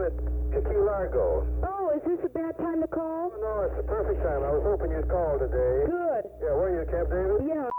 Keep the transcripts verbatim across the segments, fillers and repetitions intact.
at Key Largo. Oh, is this a bad time to call? Oh, no, it's the perfect time. I was hoping you'd call today. Good. Yeah, where are you, Camp David? Yeah.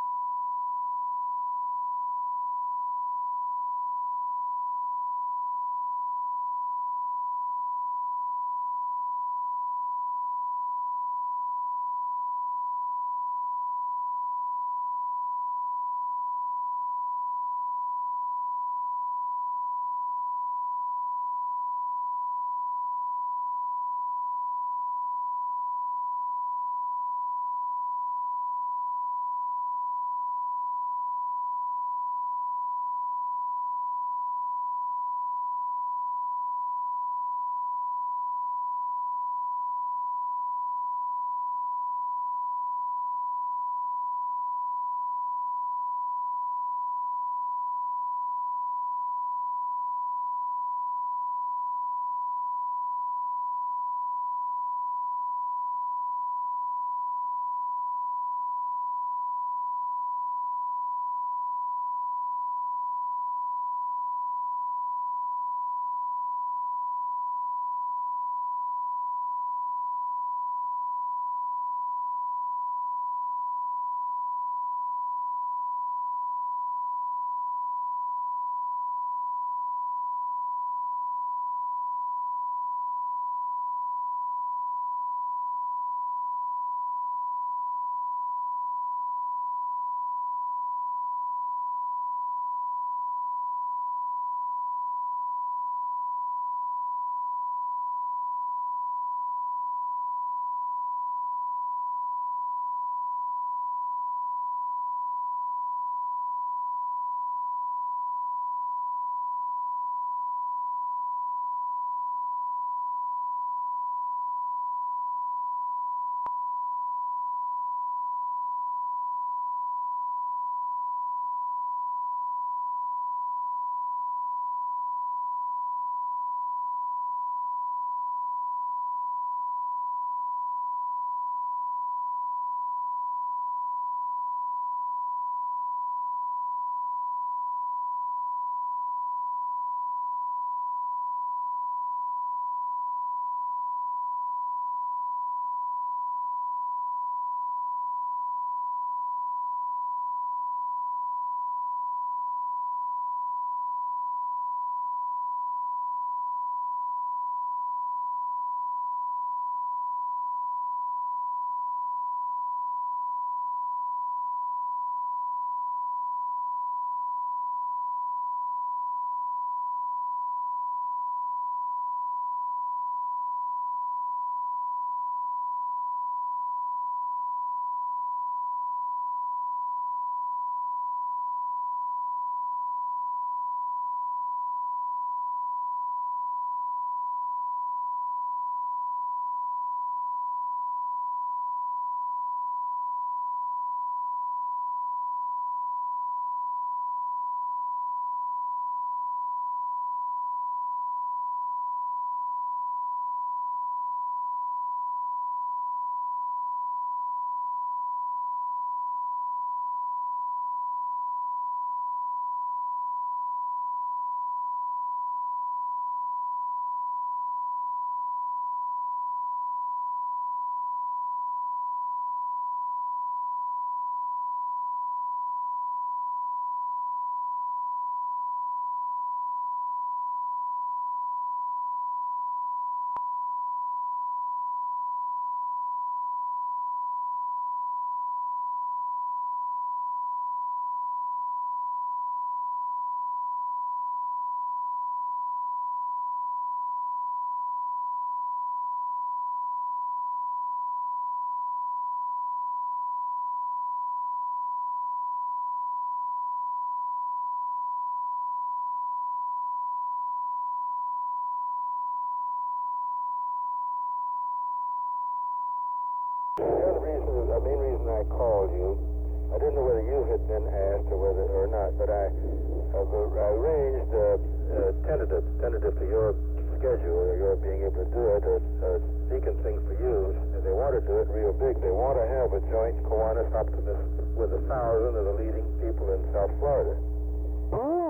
The other reason, the main reason I called you, I didn't know whether you had been asked or whether or not, but I, uh, I arranged a, a tentative, tentative to your schedule, or your being able to do it, a, a Deacon thing for you. They want to do it real big. They want to have a joint Kiwanis Optimist with a thousand of the leading people in South Florida. Oh. They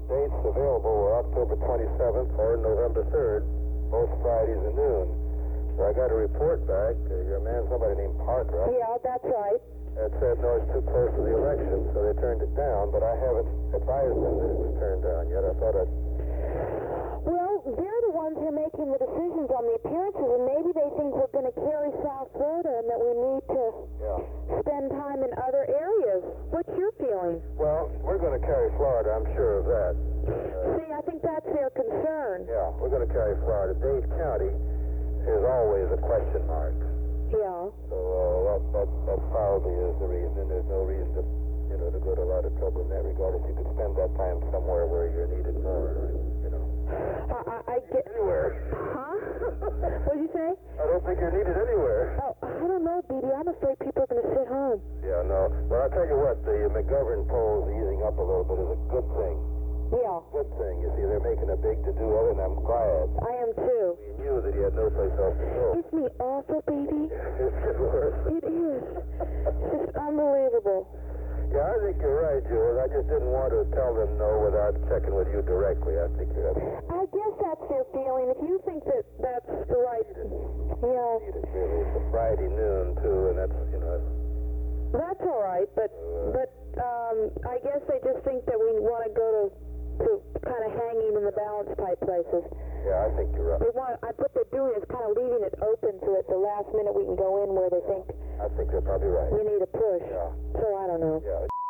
the dates available were October twenty-seventh or November third, both Fridays at noon. So I got a report back. Uh, your man, somebody named Parker, Yeah, that's right. had said no, it's too close to the election, so they turned it down. But I haven't advised them that it was turned down yet. I thought I'd. Well, they're the ones who are making the decisions on the appearances, and maybe they think we're going to carry South Florida and that we need to Yeah. spend time in other areas. What's your feeling? Well, we're going to carry Florida. I'm sure of that. Uh, See, I think that's their concern. yeah, we're going to carry Florida. Dade County is always a question mark. Yeah. So uh, that, that that probably is the reason, and there's no reason to, you know, to go to a lot of trouble in that regard. If you could spend that time somewhere where you're needed more, you know. I, I, I get... Anywhere. Huh? What'd you say? I don't think you're needed anywhere. Oh, I don't know, B B. I'm afraid people are going to sit home. Yeah, no. Well, I'll tell you what, the McGovern polls easing up a little bit is a good thing. Yeah, Good thing. You see, they're making a big to-do of it, and I'm glad. I am too. We knew that he had no place else to go. Isn't he awful, baby? It's getting worse. It is. It's just unbelievable. Yeah, I think you're right, Jules. I just didn't want to tell them no without checking with you directly. I think you're I guess that's their feeling. If you think that that's the right... Yeah, needed, really. It's a Friday noon, too, and that's, you know, that's all right, but, but um, I guess they just think that we want to go to, to kind of hanging in the balance type places. yeah, I think you're right. They want, I, what they're doing is kind of leaving it open so at the last minute we can go in where they think I think they're probably right. we need a push. Yeah. So I don't know. Yeah.